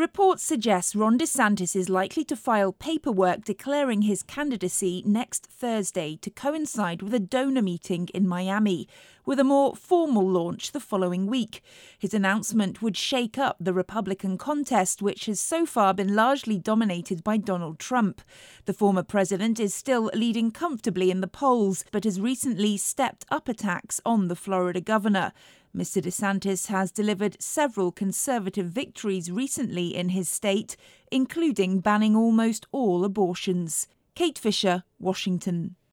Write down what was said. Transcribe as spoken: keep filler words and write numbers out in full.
Reports suggest Ron DeSantis is likely to file paperwork declaring his candidacy next Thursday to coincide with a donor meeting in Miami, with a more formal launch the following week. His announcement would shake up the Republican contest, which has so far been largely dominated by Donald Trump. The former president is still leading comfortably in the polls, but has recently stepped up attacks on the Florida governor. Mister DeSantis has delivered several conservative victories recently in his state, including banning almost all abortions. Kate Fisher, Washington.